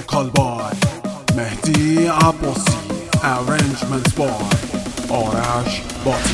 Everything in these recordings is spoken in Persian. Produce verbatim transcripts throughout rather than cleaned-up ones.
vocal by مهدی عباسی، arrangements by آرش باتی.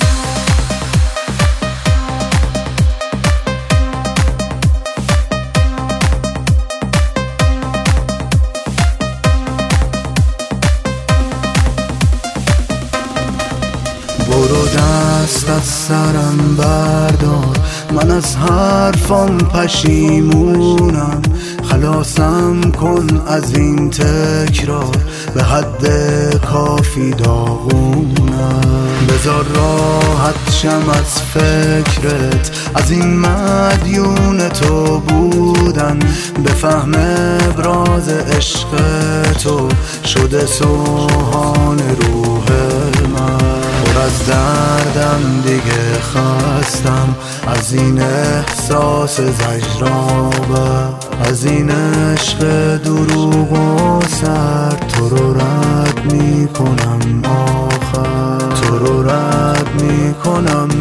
برو دست از سرم بردار، من از حرفام پشیمونم. خلاصم کن از این تکرار، به حد کافی داغونم. بذار راحت شم از فکرت، از این مدیون تو بودن. بفهم ابراز عشق تو شده سوهان روح من. پر از دردم دیگه خستم از این احساس زجرآور، از این عشق دروغ و سر. تو رو رد میکنم آخر، تو رو رد میکنم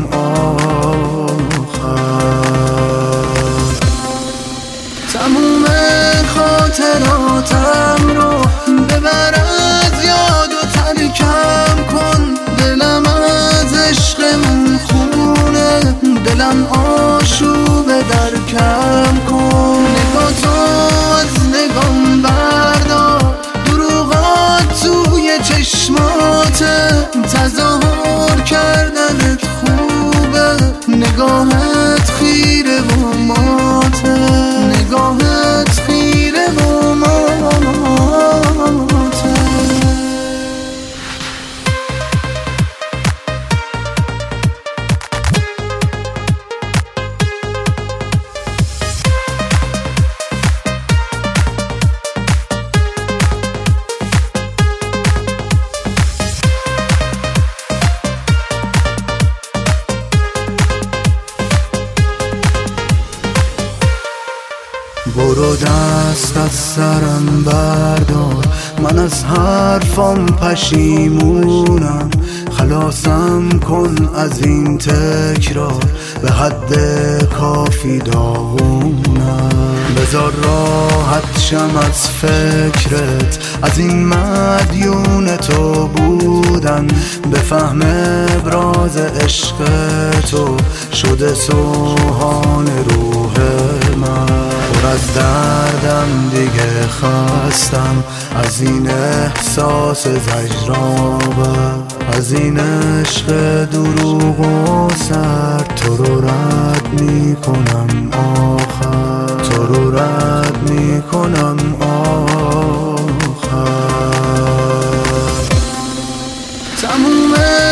آخر. تموم خاطراتم رو ببر از یاد و ترکم کن. دلم از عشقمون خونه، دلم آشوبه درکم کن. نگاه تو از نگام بردار، دروغات توی چشمات. تظاهر کردنت خوبه، نگاهت خیره و ماته، نگاهت خیره و ماته. برو دست از سرم بردار، من از حرفام پشیمونم. خلاصم کن از این تکرار، به حد کافی داغونم. بذار راحت شم از فکرت، از این مدیون تو بودن. بفهم ابراز عشق تو شده سوهان روح من. پر از دردم دیگه خستم از این احساس زجرآور، از این عشق دروغ و سر. تو رو رد میکنم آخر، تو رو رد میکنم آخر. تموم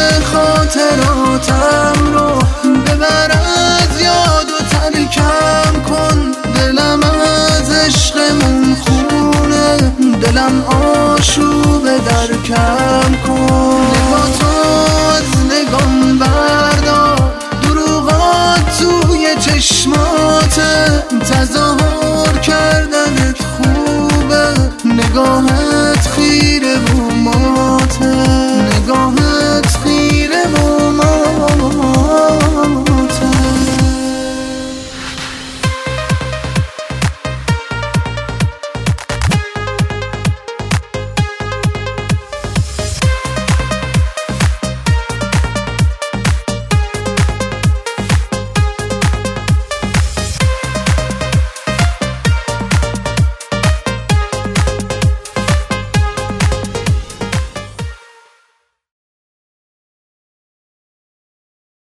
خاطراتم رو ببر از یاد و ترکم کن. دلم از عشقمون خونه، دلم آشوبه درکم کن. نگاه تو از نگام بردار، دروغات توی چشمات.